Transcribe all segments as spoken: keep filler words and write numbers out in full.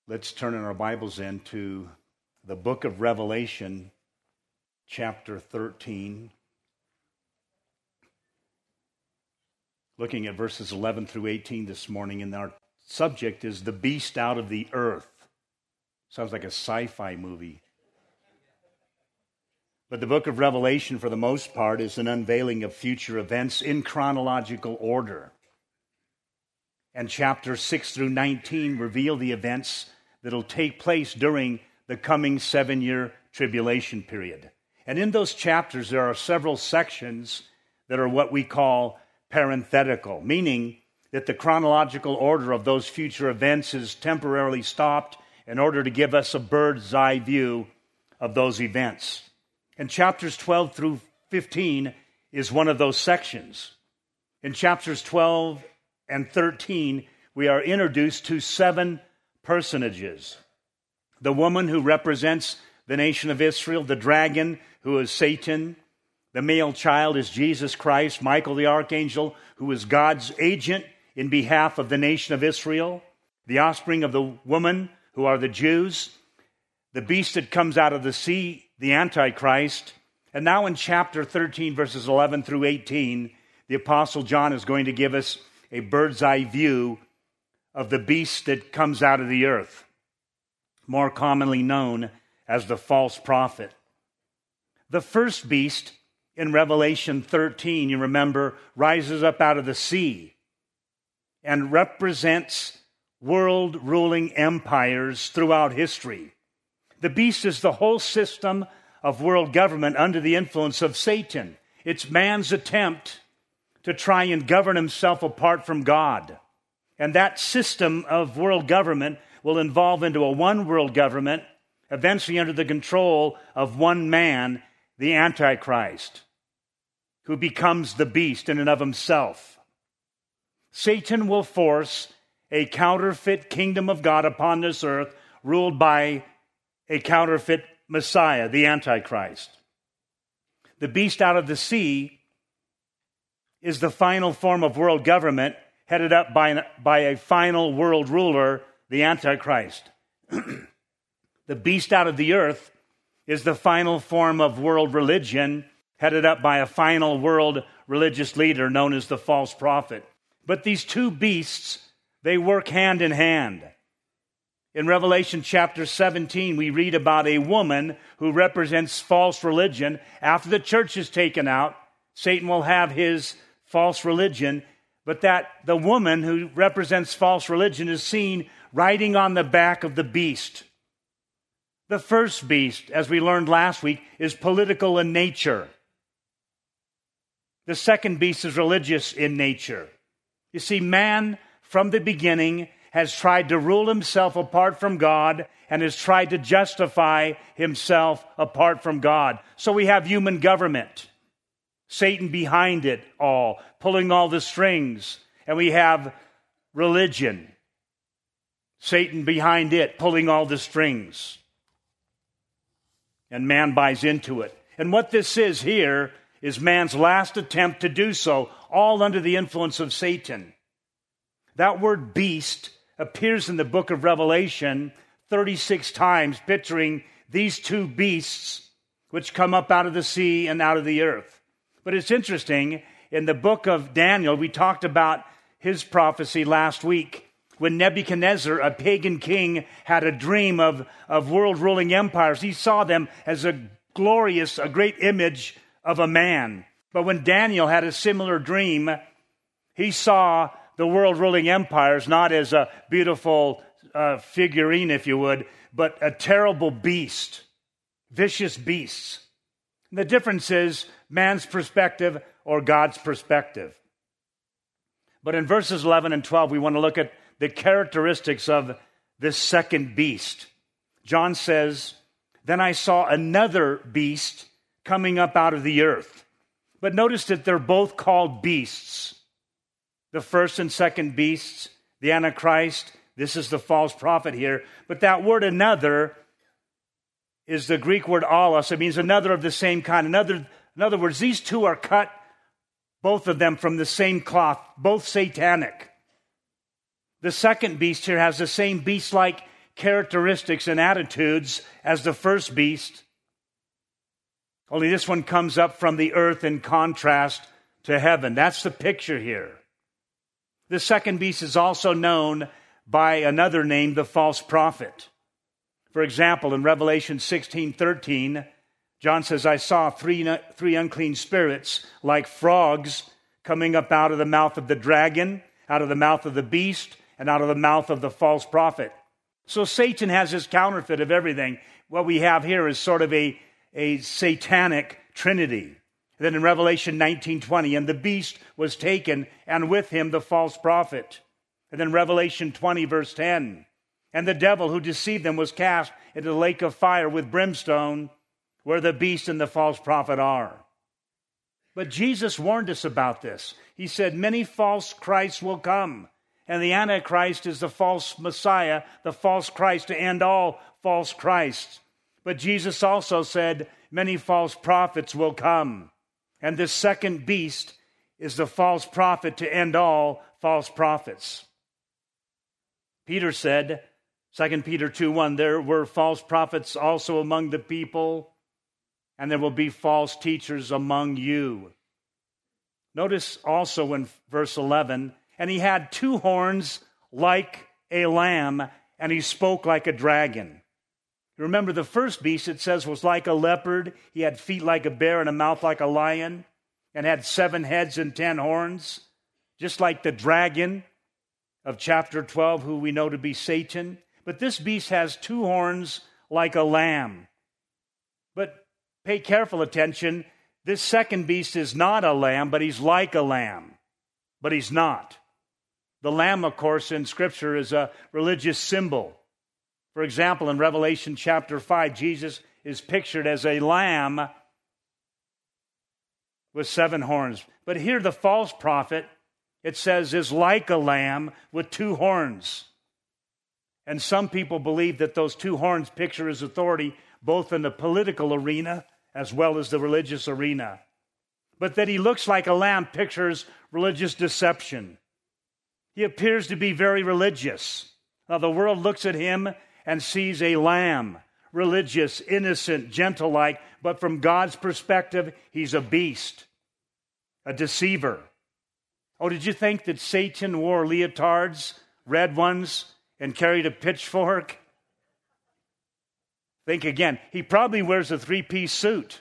Let's turn in our Bibles in to the book of Revelation, chapter thirteen. Looking at verses eleven through eighteen this morning, and our subject is the beast out of the earth. Sounds like a sci-fi movie. But the book of Revelation, for the most part, is an unveiling of future events in chronological order. And chapters six through nineteen reveal the events that will take place during the coming seven-year tribulation period. And in those chapters, there are several sections that are what we call parenthetical, meaning that the chronological order of those future events is temporarily stopped in order to give us a bird's eye view of those events. And chapters twelve through fifteen is one of those sections. In chapters twelve and thirteen, we are introduced to seven personages. The woman who represents the nation of Israel, the dragon who is Satan, the male child is Jesus Christ, Michael the archangel who is God's agent in behalf of the nation of Israel, the offspring of the woman who are the Jews, the beast that comes out of the sea, the Antichrist. And now in chapter thirteen, verses eleven through eighteen, the Apostle John is going to give us a bird's eye view of the beast that comes out of the earth, more commonly known as the false prophet. The first beast in Revelation thirteen, you remember, rises up out of the sea and represents world-ruling empires throughout history. The beast is the whole system of world government under the influence of Satan. It's man's attempt to try and govern himself apart from God. And that system of world government will evolve into a one world government, eventually under the control of one man, the Antichrist, who becomes the beast in and of himself. Satan will force a counterfeit kingdom of God upon this earth, ruled by a counterfeit Messiah, the Antichrist. The beast out of the sea is the final form of world government, headed up by, by a final world ruler, the Antichrist. The beast out of the earth is the final form of world religion, headed up by a final world religious leader known as the false prophet. But these two beasts, they work hand in hand. In Revelation chapter seventeen, we read about a woman who represents false religion. After the church is taken out, Satan will have his false religion, but that the woman who represents false religion is seen riding on the back of the beast. The first beast, as we learned last week, is political in nature. The second beast is religious in nature. You see, man from the beginning has tried to rule himself apart from God and has tried to justify himself apart from God. So we have human government, Satan behind it all, pulling all the strings. And we have religion, Satan behind it, pulling all the strings. And man buys into it. And what this is here is man's last attempt to do so, all under the influence of Satan. That word beast appears in the book of Revelation thirty-six times, picturing these two beasts which come up out of the sea and out of the earth. But it's interesting, in the book of Daniel, we talked about his prophecy last week, when Nebuchadnezzar, a pagan king, had a dream of, of world-ruling empires. He saw them as a glorious, a great image of a man. But when Daniel had a similar dream, he saw the world-ruling empires not as a beautiful uh, figurine, if you would, but a terrible beast, vicious beasts. The difference is man's perspective or God's perspective. But in verses eleven and twelve, we want to look at the characteristics of this second beast. John says, "Then I saw another beast coming up out of the earth." But notice that they're both called beasts. The first and second beasts, the Antichrist, this is the false prophet here. But that word another is the Greek word allos. It means another of the same kind. Another, in other words, these two are cut, both of them, from the same cloth, both satanic. The second beast here has the same beast-like characteristics and attitudes as the first beast. Only this one comes up from the earth in contrast to heaven. That's the picture here. The second beast is also known by another name, the false prophet. For example, in Revelation sixteen thirteen, John says, I saw three, three unclean spirits like frogs coming up out of the mouth of the dragon, out of the mouth of the beast, and out of the mouth of the false prophet. So Satan has his counterfeit of everything. What we have here is sort of a, a satanic trinity. Then in Revelation nineteen twenty, and the beast was taken, and with him the false prophet. And then Revelation twenty, verse ten, and the devil who deceived them was cast into the lake of fire with brimstone, where the beast and the false prophet are. But Jesus warned us about this. He said, many false Christs will come, and the Antichrist is the false Messiah, the false Christ to end all false Christs. But Jesus also said, many false prophets will come. And this second beast is the false prophet to end all false prophets. Peter said, Second Peter two one, there were false prophets also among the people, and there will be false teachers among you. Notice also in verse eleven, and he had two horns like a lamb, and he spoke like a dragon. Remember, the first beast, it says, was like a leopard. He had feet like a bear and a mouth like a lion, and had seven heads and ten horns, just like the dragon of chapter twelve, who we know to be Satan. But this beast has two horns like a lamb. But pay careful attention. This second beast is not a lamb, but he's like a lamb. But he's not. The lamb, of course, in Scripture is a religious symbol. For example, in Revelation chapter five, Jesus is pictured as a lamb with seven horns. But here the false prophet, it says, is like a lamb with two horns. And some people believe that those two horns picture his authority both in the political arena as well as the religious arena. But that he looks like a lamb pictures religious deception. He appears to be very religious. Now the world looks at him and sees a lamb, religious, innocent, gentle-like, but from God's perspective, he's a beast, a deceiver. Oh, did you think that Satan wore leotards, red ones, and carried a pitchfork? Think again. He probably wears a three-piece suit.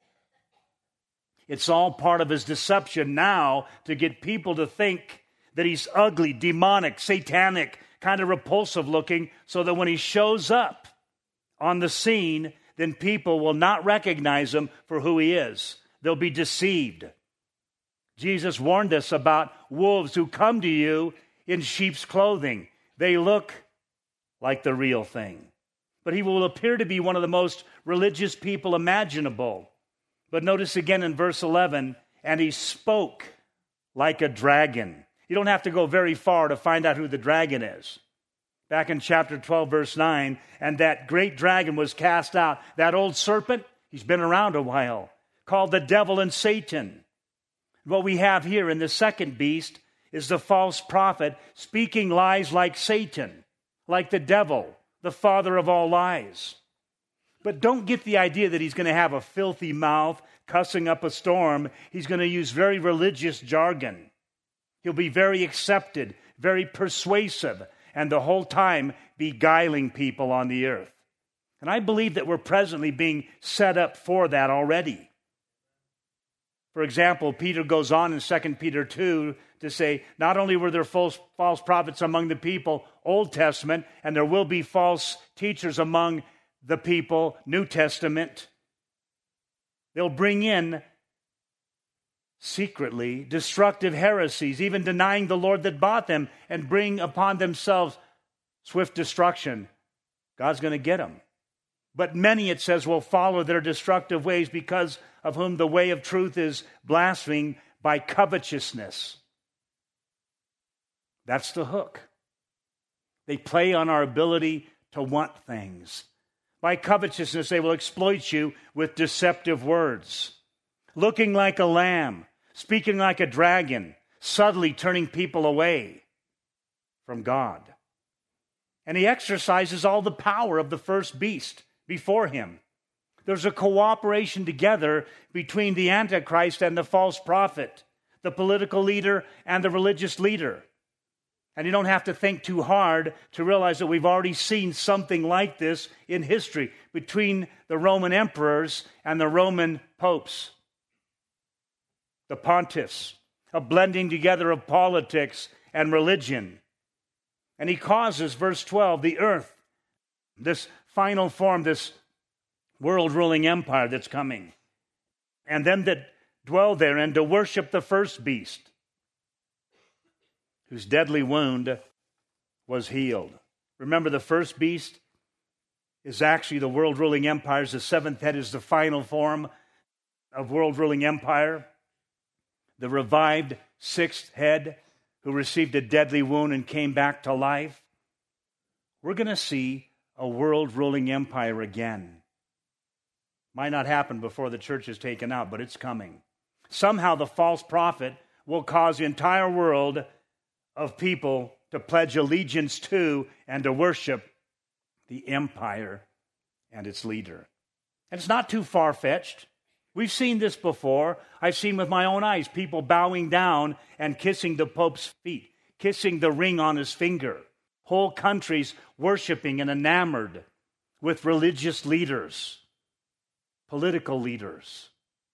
It's all part of his deception now to get people to think that he's ugly, demonic, satanic, kind of repulsive looking, so that when he shows up on the scene, then people will not recognize him for who he is. They'll be deceived. Jesus warned us about wolves who come to you in sheep's clothing. They look like the real thing. But he will appear to be one of the most religious people imaginable. But notice again in verse eleven, and he spoke like a dragon. You don't have to go very far to find out who the dragon is. Back in chapter twelve, verse nine, and that great dragon was cast out. That old serpent, he's been around a while, called the devil and Satan. What we have here in the second beast is the false prophet speaking lies like Satan, like the devil, the father of all lies. But don't get the idea that he's going to have a filthy mouth, cussing up a storm. He's going to use very religious jargon. He'll be very accepted, very persuasive, and the whole time beguiling people on the earth. And I believe that we're presently being set up for that already. For example, Peter goes on in Second Peter two to say, not only were there false, false prophets among the people, Old Testament, and there will be false teachers among the people, New Testament. They'll bring in secretly destructive heresies, even denying the Lord that bought them, and bring upon themselves swift destruction. God's going to get them. But many, it says, will follow their destructive ways, because of whom the way of truth is blasphemed by covetousness. That's the hook. They play on our ability to want things. By covetousness, they will exploit you with deceptive words. Looking like a lamb, speaking like a dragon, subtly turning people away from God. And he exercises all the power of the first beast before him. There's a cooperation together between the Antichrist and the false prophet, the political leader and the religious leader. And you don't have to think too hard to realize that we've already seen something like this in history between the Roman emperors and the Roman popes, the pontiffs, a blending together of politics and religion. And he causes, verse twelve, the earth, this final form, this world-ruling empire that's coming, and them that dwell therein to worship the first beast, whose deadly wound was healed. Remember, the first beast is actually the world-ruling empires. The seventh head is the final form of world-ruling empire. The revived sixth head who received a deadly wound and came back to life. We're going to see a world-ruling empire again. Might not happen before the church is taken out, but it's coming. Somehow the false prophet will cause the entire world of people to pledge allegiance to and to worship the empire and its leader. And it's not too far-fetched. We've seen this before. I've seen with my own eyes people bowing down and kissing the Pope's feet, kissing the ring on his finger. Whole countries worshiping and enamored with religious leaders, political leaders.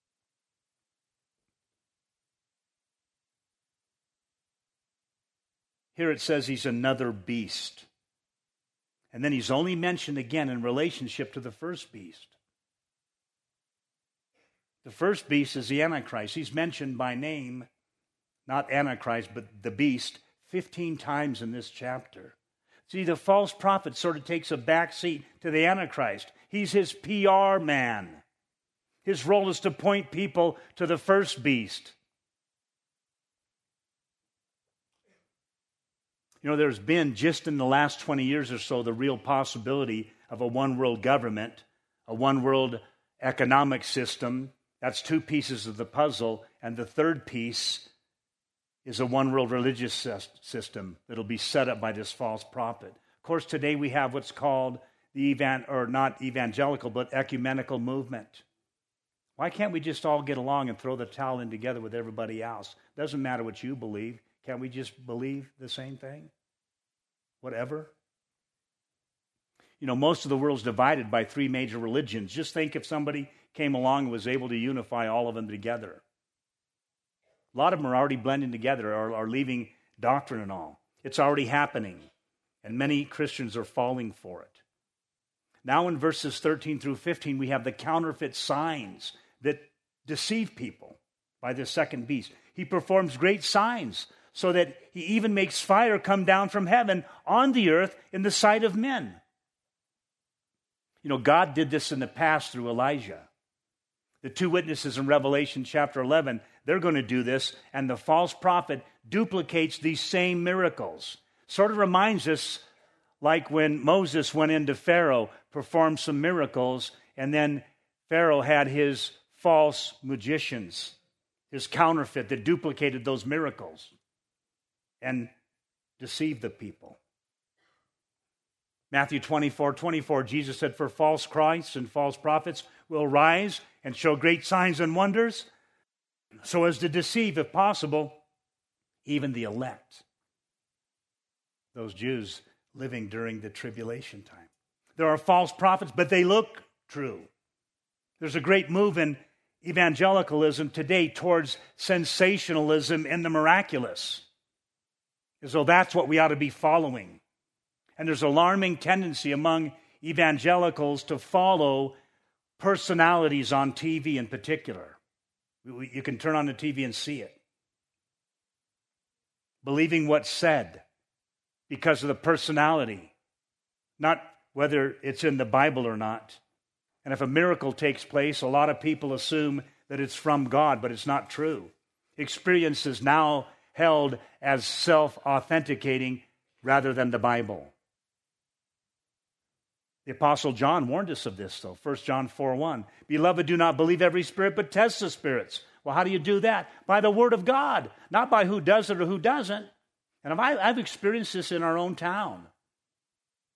Here it says he's another beast. And then he's only mentioned again in relationship to the first beast. The first beast is the Antichrist. He's mentioned by name, not Antichrist, but the beast, fifteen times in this chapter. See, the false prophet sort of takes a back seat to the Antichrist. He's his P R man. His role is to point people to the first beast. You know, there's been, just in the last twenty years or so, the real possibility of a one-world government, a one-world economic system. That's two pieces of the puzzle. And the third piece is a one-world religious system that'll be set up by this false prophet. Of course, today we have what's called the evan or not evangelical, but ecumenical movement. Why can't we just all get along and throw the towel in together with everybody else? Doesn't matter what you believe. Can't we just believe the same thing? Whatever. You know, most of the world's divided by three major religions. Just think if somebody came along and was able to unify all of them together. A lot of them are already blending together, or are leaving doctrine and all. It's already happening, and many Christians are falling for it. Now in verses thirteen through fifteen, we have the counterfeit signs that deceive people by the second beast. He performs great signs so that he even makes fire come down from heaven on the earth in the sight of men. You know, God did this in the past through Elijah. The two witnesses in Revelation chapter eleven, they're going to do this, and the false prophet duplicates these same miracles. Sort of reminds us like when Moses went into Pharaoh, performed some miracles, and then Pharaoh had his false magicians, his counterfeit that duplicated those miracles and deceived the people. Matthew twenty-four twenty-four, Jesus said, "For false Christs and false prophets will rise and show great signs and wonders, so as to deceive, if possible, even the elect." Those Jews living during the tribulation time. There are false prophets, but they look true. There's a great move in evangelicalism today towards sensationalism and the miraculous, as though that's what we ought to be following. And there's an alarming tendency among evangelicals to follow personalities on T V in particular. You can turn on the T V and see it. Believing what's said because of the personality, not whether it's in the Bible or not. And if a miracle takes place, a lot of people assume that it's from God, but it's not true. Experience is now held as self-authenticating rather than the Bible. The Apostle John warned us of this, though. First John four one. "Beloved, do not believe every spirit, but test the spirits." Well, how do you do that? By the Word of God, not by who does it or who doesn't. And I've, I've experienced this in our own town.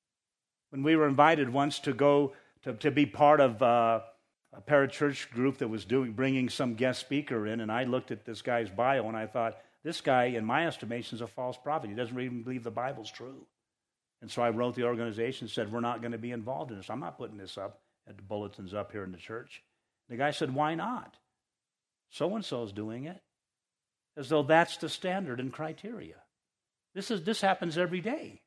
When we were invited once to go to, to be part of uh, a parachurch group that was doing bringing some guest speaker in, and I looked at this guy's bio and I thought, this guy, in my estimation, is a false prophet. He doesn't even believe the Bible's true. And so I wrote the organization and said, we're not going to be involved in this. I'm not putting this up at the bulletins up here in the church. The guy said, why not? So-and-so is doing it. As though that's the standard and criteria. This is this happens every day.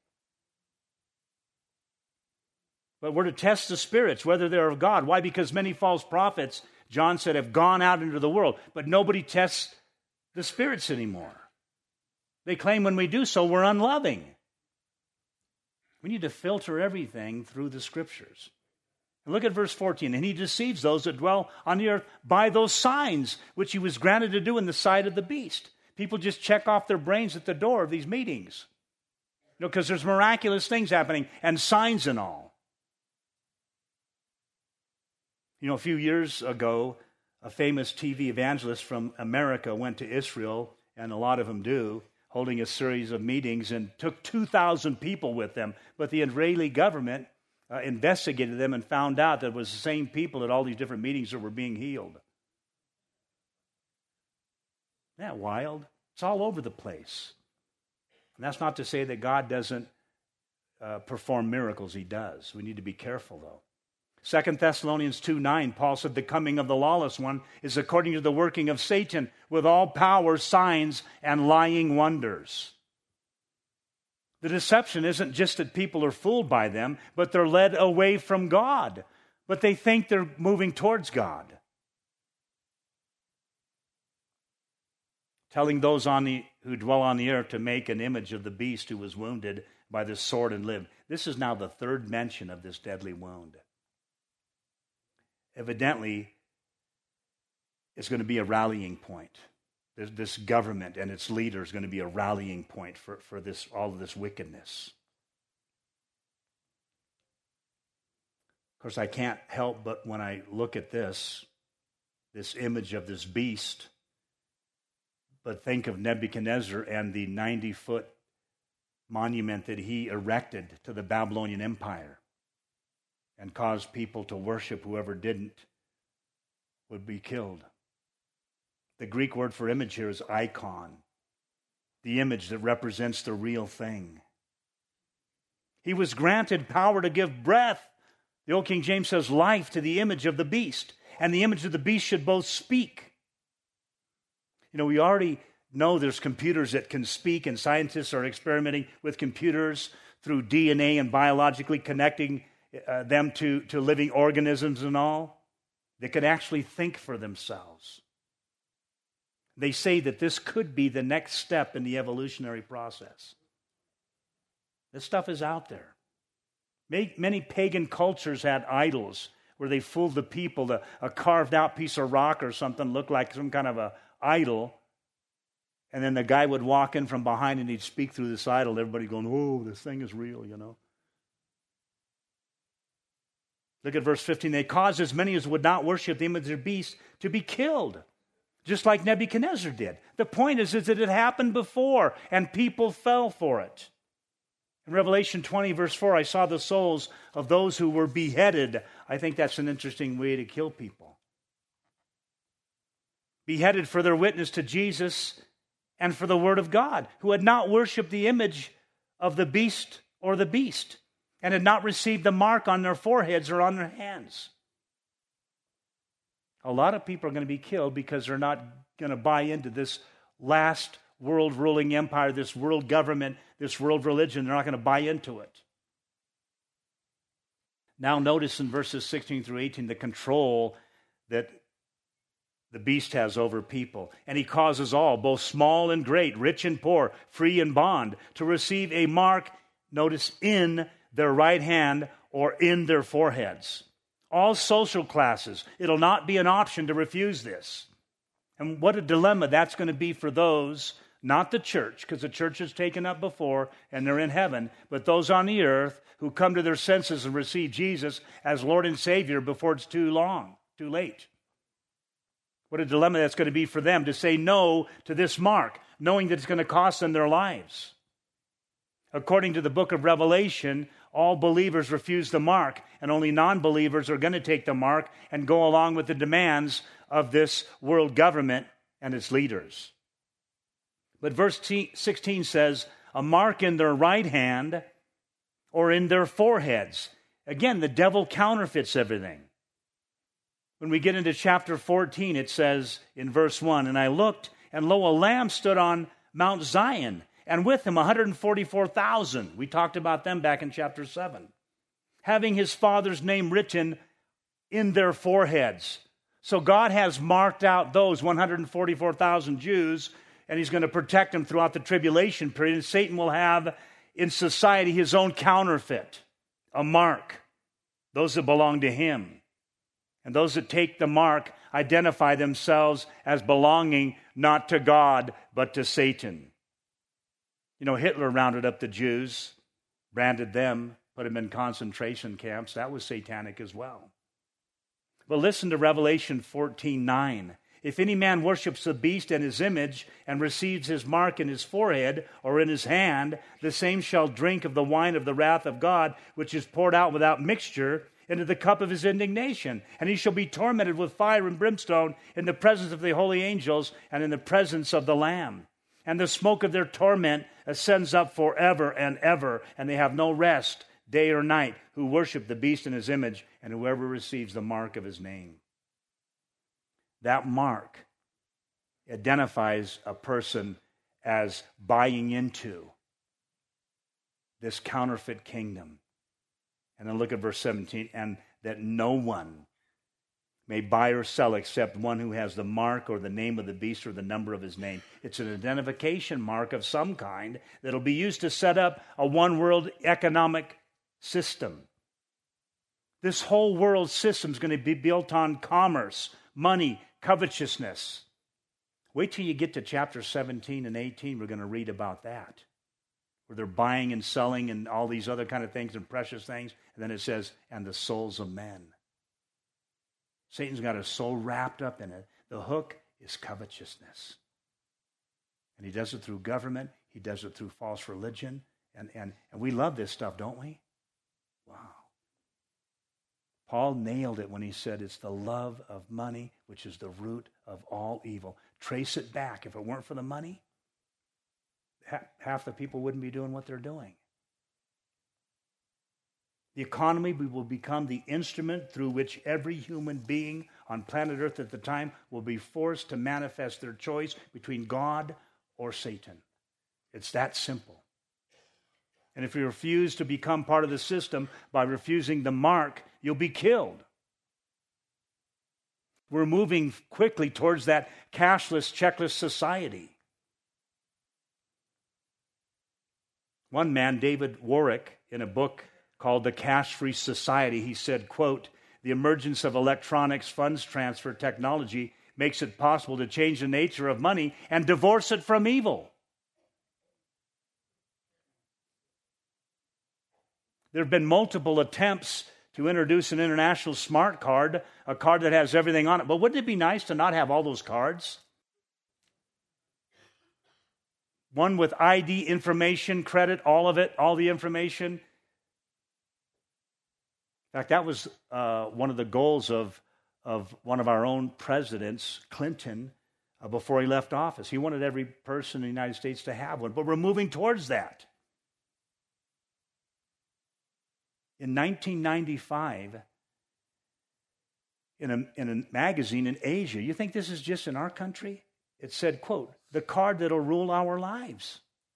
But we're to test the spirits, whether they're of God. Why? Because many false prophets, John said, have gone out into the world. But nobody tests the spirits anymore. They claim when we do so, we're unloving. We need to filter everything through the Scriptures. And look at verse fourteen. And he deceives those that dwell on the earth by those signs which he was granted to do in the sight of the beast. People just check off their brains at the door of these meetings. You know, because there's miraculous things happening and signs and all. You know, a few years ago, a famous T V evangelist from America went to Israel, and a lot of them do, holding a series of meetings, and took two thousand people with them. But the Israeli government uh, investigated them and found out that it was the same people at all these different meetings that were being healed. Isn't that wild? It's all over the place. And that's not to say that God doesn't uh, perform miracles. He does. We need to be careful, though. Second Thessalonians two nine, Paul said, the coming of the lawless one is according to the working of Satan with all power, signs, and lying wonders. The deception isn't just that people are fooled by them, but they're led away from God. But they think they're moving towards God. Telling those on the who dwell on the earth to make an image of the beast who was wounded by the sword and lived. This is now the third mention of this deadly wound. Evidently, it's going to be a rallying point. This government and its leader is going to be a rallying point for, for this all of this wickedness. Of course, I can't help but when I look at this, this image of this beast, but think of Nebuchadnezzar and the ninety-foot monument that he erected to the Babylonian Empire, and caused people to worship whoever didn't would be killed. The Greek word for image here is icon, the image that represents the real thing. He was granted power to give breath. The Old King James says life to the image of the beast, and the image of the beast should both speak. You know, we already know there's computers that can speak, and scientists are experimenting with computers through D N A and biologically connecting Uh, them to, to living organisms and all. They could actually think for themselves. They say that this could be the next step in the evolutionary process. This stuff is out there. Many, many pagan cultures had idols where they fooled the people. The, a carved out piece of rock or something looked like some kind of a idol. And then the guy would walk in from behind and he'd speak through this idol. Everybody going, oh, this thing is real, you know. Look at verse fifteen. They caused as many as would not worship the image of the beast to be killed, just like Nebuchadnezzar did. The point is, is that it happened before, and people fell for it. In Revelation twenty, verse four, I saw the souls of those who were beheaded. I think that's an interesting way to kill people. Beheaded for their witness to Jesus and for the word of God, who had not worshipped the image of the beast or the beast, and had not received the mark on their foreheads or on their hands. A lot of people are going to be killed because they're not going to buy into this last world ruling empire, this world government, this world religion. They're not going to buy into it. Now notice in verses sixteen through eighteen the control that the beast has over people. And he causes all, both small and great, rich and poor, free and bond, to receive a mark, notice, in their right hand or in their foreheads. All social classes. It'll not be an option to refuse this. And what a dilemma that's going to be for those, not the church, because the church is taken up before and they're in heaven, but those on the earth who come to their senses and receive Jesus as Lord and Savior before it's too long, too late. What a dilemma that's going to be for them to say no to this mark, knowing that it's going to cost them their lives. According to the book of Revelation, all believers refuse the mark, and only non-believers are going to take the mark and go along with the demands of this world government and its leaders. But verse sixteen says, a mark in their right hand or in their foreheads. Again, the devil counterfeits everything. When we get into chapter fourteen, it says in verse one, and I looked, and lo, a lamb stood on Mount Zion, and with him one hundred forty-four thousand. We talked about them back in chapter seven. Having his father's name written in their foreheads. So God has marked out those one hundred forty-four thousand Jews, and he's going to protect them throughout the tribulation period. And Satan will have in society his own counterfeit, a mark, those that belong to him. And those that take the mark identify themselves as belonging not to God, but to Satan. You know, Hitler rounded up the Jews, branded them, put them in concentration camps. That was satanic as well. But listen to Revelation fourteen nine. If any man worships the beast and his image and receives his mark in his forehead or in his hand, the same shall drink of the wine of the wrath of God, which is poured out without mixture into the cup of his indignation. And he shall be tormented with fire and brimstone in the presence of the holy angels and in the presence of the Lamb. And the smoke of their torment ascends up forever and ever, and they have no rest, day or night, who worship the beast in his image, and whoever receives the mark of his name. That mark identifies a person as buying into this counterfeit kingdom. And then look at verse seventeen, and that no one may buy or sell except one who has the mark or the name of the beast or the number of his name. It's an identification mark of some kind that will be used to set up a one world economic system. This whole world system is going to be built on commerce, money, covetousness. Wait till you get to chapter seventeen and eighteen. We're going to read about that, where they're buying and selling and all these other kind of things and precious things. And then it says, and the souls of men. Satan's got his soul wrapped up in it. The hook is covetousness. And he does it through government. He does it through false religion. And, and, and we love this stuff, don't we? Wow. Paul nailed it when he said it's the love of money, which is the root of all evil. Trace it back. If it weren't for the money, half the people wouldn't be doing what they're doing. The economy will become the instrument through which every human being on planet Earth at the time will be forced to manifest their choice between God or Satan. It's that simple. And if you refuse to become part of the system by refusing the mark, you'll be killed. We're moving quickly towards that cashless, checkless society. One man, David Warwick, in a book called The Cash-Free Society, he said, quote, the emergence of electronics funds transfer technology makes it possible to change the nature of money and divorce it from evil. There have been multiple attempts to introduce an international smart card, a card that has everything on it. But wouldn't it be nice to not have all those cards? One with I D information, credit, all of it, all the information. In fact, that was uh, one of the goals of, of one of our own presidents, Clinton, uh, before he left office. He wanted every person in the United States to have one, but we're moving towards that. In nineteen ninety-five, in a, in a magazine in Asia, you think this is just in our country? It said, quote, the card that'll rule our lives.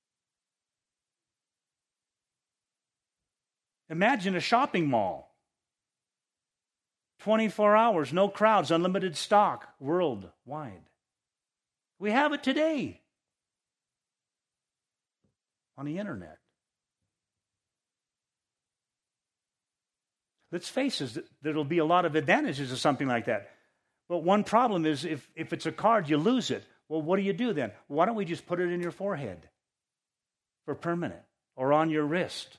Imagine a shopping mall. twenty-four hours, no crowds, unlimited stock, worldwide. We have it today on the internet. Let's face it, there'll be a lot of advantages to something like that. But one problem is if, if it's a card, you lose it. Well, what do you do then? Why don't we just put it in your forehead for permanent or on your wrist?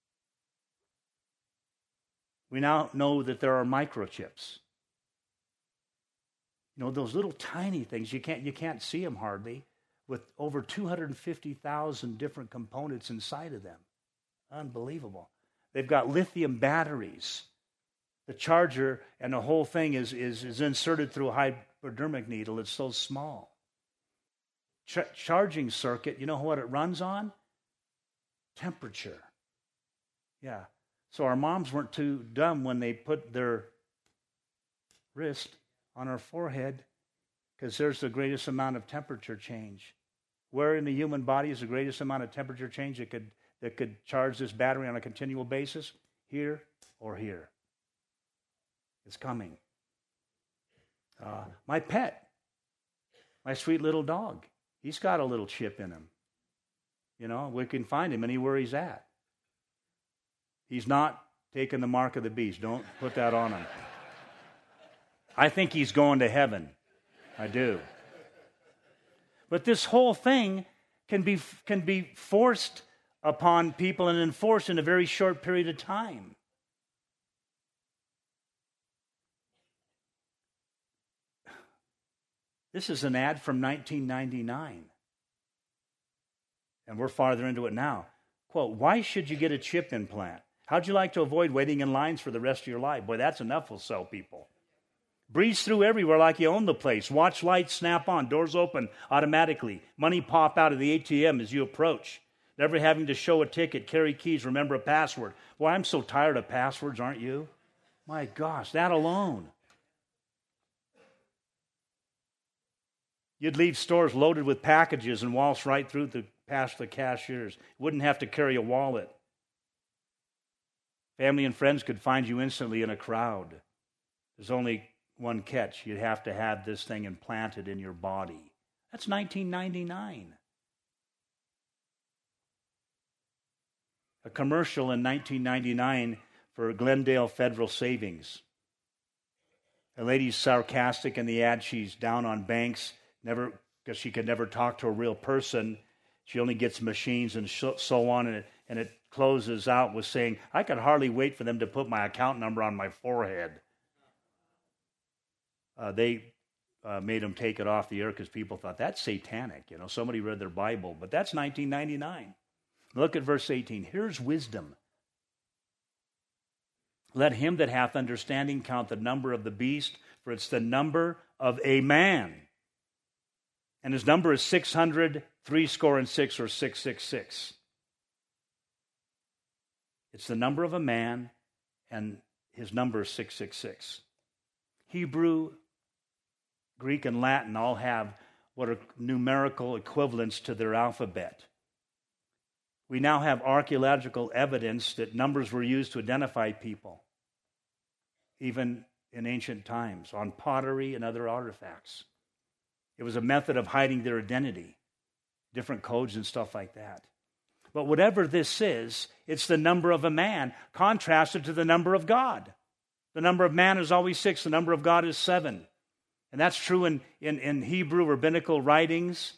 We now know that there are microchips. You know, those little tiny things, you can't, you can't see them hardly, with over two hundred fifty thousand different components inside of them. Unbelievable. They've got lithium batteries. The charger and the whole thing is, is, is inserted through a hypodermic needle. It's so small. Ch- charging circuit, you know what it runs on? Temperature. Yeah. So our moms weren't too dumb when they put their wrist on our forehead, because there's the greatest amount of temperature change. Where in the human body is the greatest amount of temperature change that could that could charge this battery on a continual basis? Here or here. It's coming. Uh, my pet, my sweet little dog, he's got a little chip in him. You know, we can find him anywhere he's at. He's not taking the mark of the beast. Don't put that on him. I think he's going to heaven. I do. But this whole thing can be can be forced upon people and enforced in a very short period of time. This is an ad from nineteen ninety-nine. And we're farther into it now. Quote, why should you get a chip implant? How'd you like to avoid waiting in lines for the rest of your life? Boy, that's enough will sell people. Breeze through everywhere like you own the place. Watch lights snap on. Doors open automatically. Money pop out of the A T M as you approach. Never having to show a ticket, carry keys, remember a password. Boy, I'm so tired of passwords, aren't you? My gosh, that alone. You'd leave stores loaded with packages and waltz right through the, past the cashiers. Wouldn't have to carry a wallet. Family and friends could find you instantly in a crowd. There's only one catch. You'd have to have this thing implanted in your body. That's nineteen ninety-nine. A commercial in nineteen ninety-nine for Glendale Federal Savings. A lady's sarcastic in the ad. She's down on banks, never because she could never talk to a real person. She only gets machines and so on, and it, and it closes out with saying, I could hardly wait for them to put my account number on my forehead. Uh, they uh, made them take it off the air because people thought, that's satanic. You know, somebody read their Bible. But that's nineteen ninety-nine. Look at verse eighteen. Here's wisdom. Let him that hath understanding count the number of the beast, for it's the number of a man. And his number is six hundred, three score and six, or six six six. It's the number of a man, and his number is six six six. Hebrew, Greek, and Latin all have what are numerical equivalents to their alphabet. We now have archaeological evidence that numbers were used to identify people, even in ancient times, on pottery and other artifacts. It was a method of hiding their identity, different codes and stuff like that. But whatever this is, it's the number of a man contrasted to the number of God. The number of man is always six, the number of God is seven. And that's true in, in, in Hebrew rabbinical writings.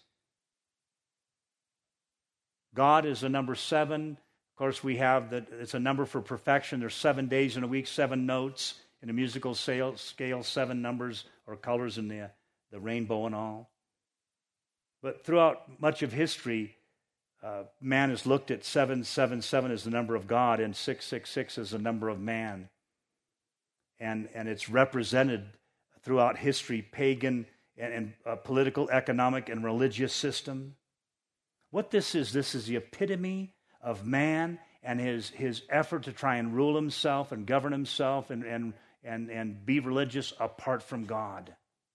God is the number seven. Of course, we have that it's a number for perfection. There's seven days in a week, seven notes in a musical scale, scale seven numbers or colors in the, the rainbow and all. But throughout much of history, uh, man has looked at seven seven seven as the number of God and six six six as the number of man. And, and it's represented throughout history, pagan and, and uh, political, economic, and religious system. What this is, this is the epitome of man and his, his effort to try and rule himself and govern himself and, and, and, and be religious apart from God.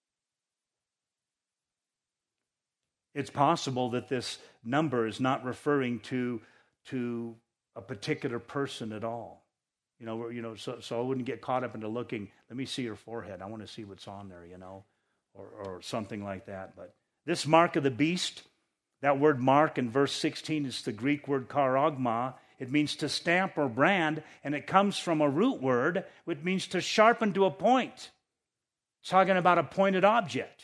It's possible that this number is not referring to, to a particular person at all. You know, you know, so, so I wouldn't get caught up into looking, let me see your forehead. I want to see what's on there, you know, or, or something like that. But this mark of the beast, that word mark in verse sixteen is the Greek word charagma. It means to stamp or brand, and it comes from a root word, which means to sharpen to a point. It's talking about a pointed object.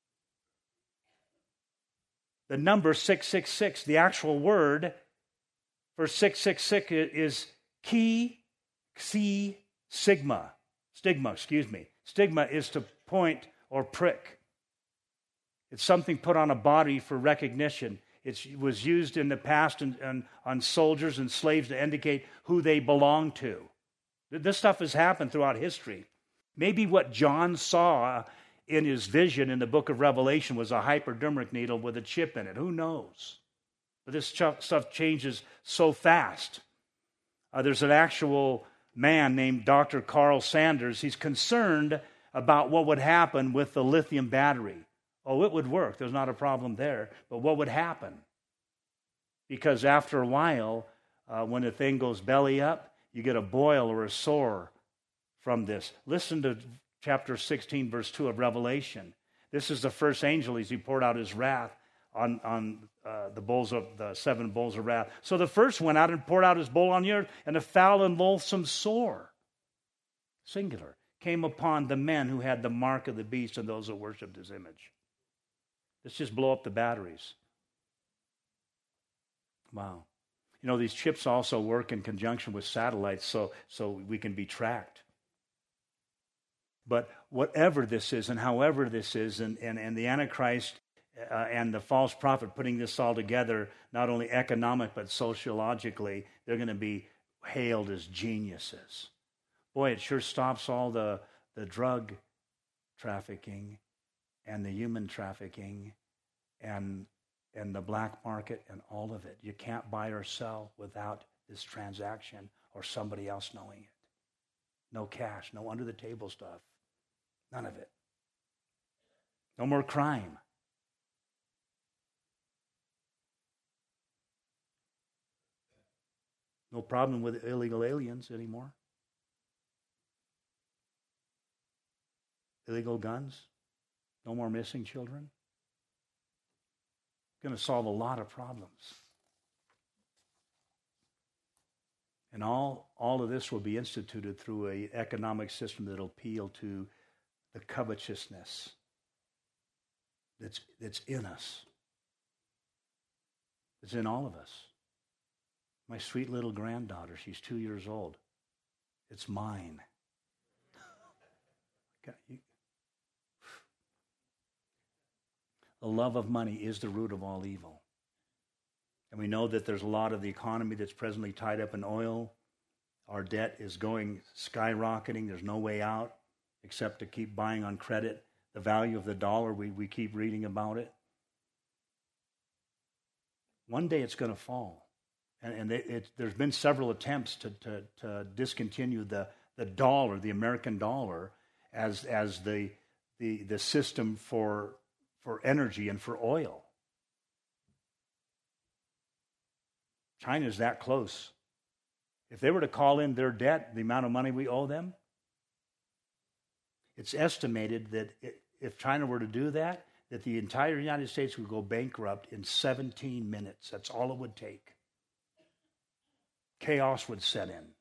The number six six six, the actual word for six six six is chi, xi, sigma. Stigma, excuse me. Stigma is to point or prick. It's something put on a body for recognition. It's, it was used in the past and, and on soldiers and slaves to indicate who they belong to. This stuff has happened throughout history. Maybe what John saw in his vision in the book of Revelation was a hypodermic needle with a chip in it. Who knows? But this stuff changes so fast. Uh, there's an actual man named Doctor Carl Sanders. He's concerned about what would happen with the lithium battery. Oh, it would work. There's not a problem there. But what would happen? Because after a while, uh, when the thing goes belly up, you get a boil or a sore from this. Listen to chapter sixteen, verse two of Revelation. This is the first angel as he poured out his wrath on, on uh, the bowls of the seven bowls of wrath. So the first went out and poured out his bowl on the earth, and a foul and loathsome sore, singular, came upon the men who had the mark of the beast and those that worshipped his image. Let's just blow up the batteries. Wow. You know, these chips also work in conjunction with satellites so, so we can be tracked. But whatever this is and however this is, and, and, and the Antichrist uh, and the false prophet putting this all together, not only economic but sociologically, they're going to be hailed as geniuses. Boy, it sure stops all the, the drug trafficking and the human trafficking and and the black market and all of it. You can't buy or sell without this transaction or somebody else knowing it. No cash, no under-the-table stuff. None of it. No more crime. No problem with illegal aliens anymore. Illegal guns. No more missing children. Going to solve a lot of problems. And all, all of this will be instituted through an economic system that will appeal to the covetousness that's, that's in us. It's in all of us. My sweet little granddaughter, she's two years old. It's mine. The love of money is the root of all evil. And we know that there's a lot of the economy that's presently tied up in oil. Our debt is going skyrocketing. There's no way out except to keep buying on credit. The value of the dollar, we, we keep reading about it. One day it's going to fall. And, and it, it, there's been several attempts to, to, to discontinue the, the dollar, the American dollar, as, as the, the, the system for for energy and for oil. China's that close. If they were to call in their debt, the amount of money we owe them, it's estimated that if China were to do that, that the entire United States would go bankrupt in seventeen minutes. That's all it would take. Chaos would set in.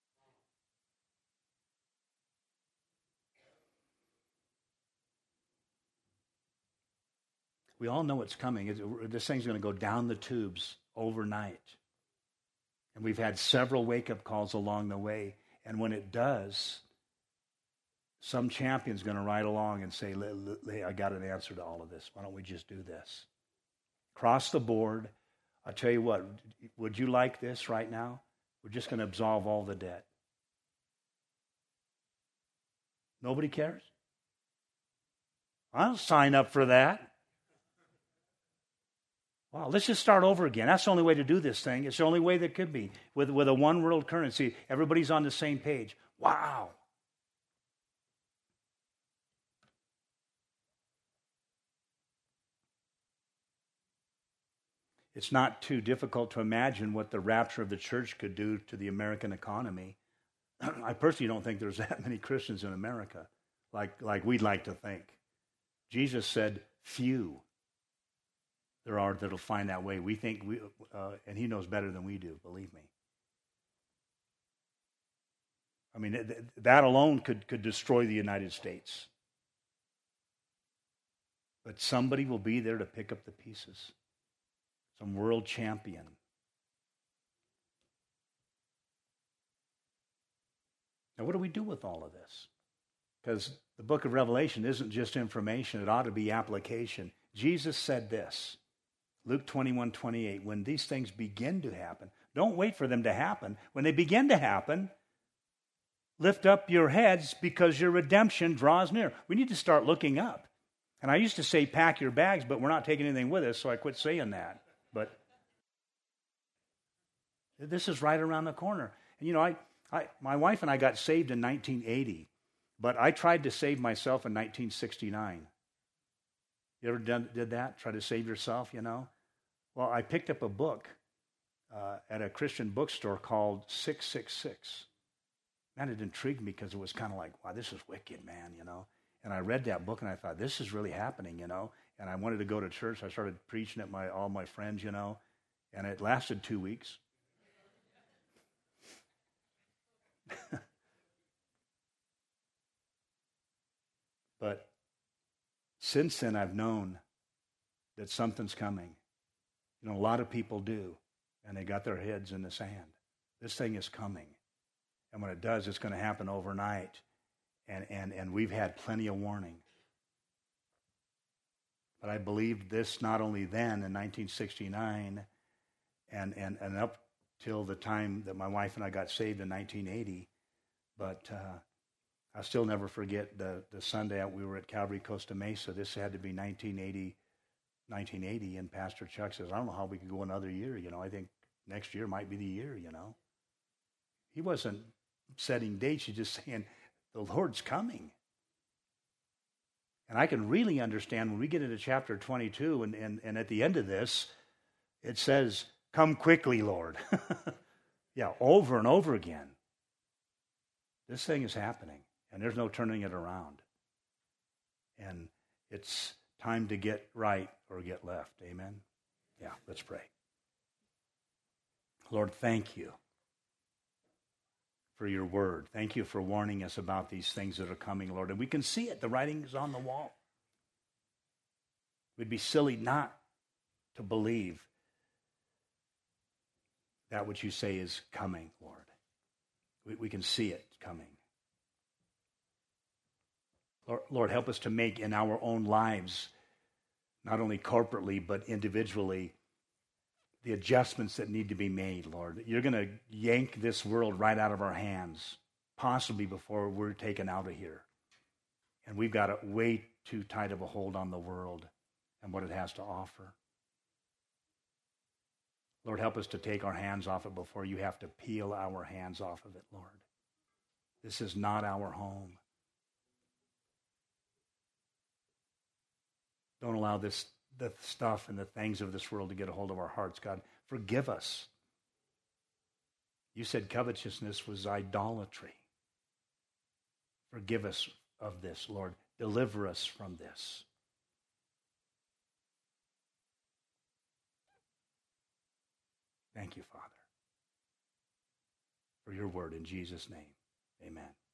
We all know it's coming. This thing's going to go down the tubes overnight. And we've had several wake-up calls along the way. And when it does, some champion's going to ride along and say, hey, I got an answer to all of this. Why don't we just do this? Across the board, I'll tell you what, would you like this right now? We're just going to absolve all the debt. Nobody cares? I'll sign up for that. Wow, let's just start over again. That's the only way to do this thing. It's the only way that could be. With, with a one world currency, everybody's on the same page. Wow. It's not too difficult to imagine what the rapture of the church could do to the American economy. I personally don't think there's that many Christians in America, like, like we'd like to think. Jesus said, few there are that'll find that way. We think, we, uh, and he knows better than we do, believe me. I mean, th- that alone could, could destroy the United States. But somebody will be there to pick up the pieces. Some world champion. Now, what do we do with all of this? Because the book of Revelation isn't just information. It ought to be application. Jesus said this. Luke twenty-one twenty-eight, when these things begin to happen, don't wait for them to happen. When they begin to happen, lift up your heads because your redemption draws near. We need to start looking up. And I used to say pack your bags, but we're not taking anything with us, so I quit saying that. But this is right around the corner. And you know, I, I, my wife and I got saved in nineteen eighty, but I tried to save myself in nineteen sixty-nine. You ever done, did that? Try to save yourself, you know? Well, I picked up a book uh, at a Christian bookstore called six six six. Man, it intrigued me because it was kind of like, wow, this is wicked, man, you know? And I read that book and I thought, this is really happening, you know? And I wanted to go to church. I started preaching at my all my friends, you know? And it lasted two weeks. But since then, I've known that something's coming. You know, a lot of people do, and they got their heads in the sand. This thing is coming. And when it does, it's going to happen overnight. And, and, and we've had plenty of warning. But I believed this not only then in nineteen sixty-nine and, and, and up till the time that my wife and I got saved in nineteen eighty, but uh, I'll still never forget the, the Sunday we were at Calvary Costa Mesa. This had to be nineteen eighty, nineteen eighty, and Pastor Chuck says, I don't know how we could go another year. You know, I think next year might be the year, you know. He wasn't setting dates. He's just saying, the Lord's coming. And I can really understand when we get into chapter twenty-two, and, and, and at the end of this, it says, come quickly, Lord. Yeah, over and over again. This thing is happening, and there's no turning it around. And it's time to get right or get left. Amen? Yeah, let's pray. Lord, thank you for your word. Thank you for warning us about these things that are coming, Lord. And we can see it. The writing is on the wall. We'd be silly not to believe that which you say is coming, Lord. We, we can see it coming. Lord, Lord, help us to make in our own lives, not only corporately, but individually, the adjustments that need to be made, Lord. You're going to yank this world right out of our hands, possibly before we're taken out of here. And we've got a way too tight of a hold on the world and what it has to offer. Lord, help us to take our hands off it before you have to peel our hands off of it, Lord. This is not our home. Don't allow this the stuff and the things of this world to get a hold of our hearts, God. Forgive us. You said covetousness was idolatry. Forgive us of this, Lord. Deliver us from this. Thank you, Father, for your word in Jesus' name. Amen.